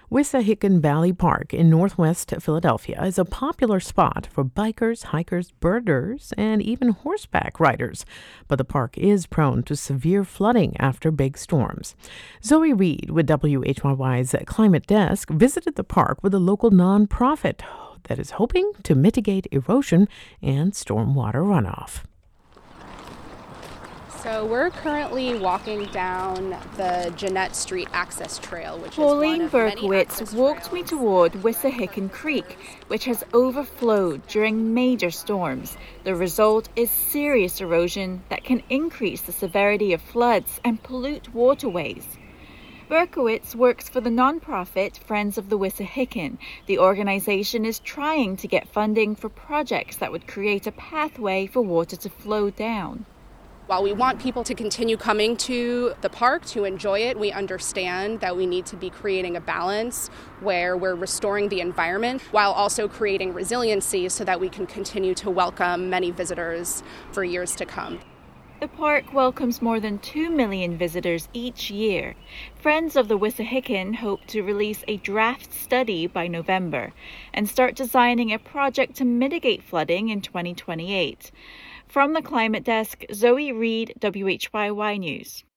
Wissahickon Valley Park in northwest Philadelphia is a popular spot for bikers, hikers, birders, and even horseback riders. But the park is prone to severe flooding after big storms. Zoe Reed with WHYY's Climate Desk visited the park with a local nonprofit that is hoping to mitigate erosion and stormwater runoff. So we're currently walking down the Jeanette Street Access Trail, which Pauline is one of many Berkowitz access walked me trails. toward Wissahickon Creek, which has overflowed during major storms. The result is serious erosion that can increase the severity of floods and pollute waterways. Berkowitz works for the nonprofit Friends of the Wissahickon. The organization is trying to get funding for projects that would create a pathway for water to flow down. While we want people to continue coming to the park to enjoy it, we understand that we need to be creating a balance where we're restoring the environment while also creating resiliency so that we can continue to welcome many visitors for years to come. The park welcomes more than 2 million visitors each year. Friends of the Wissahickon hope to release a draft study by November and start designing a project to mitigate flooding in 2028. From the Climate Desk, Zoe Reed, WHYY News.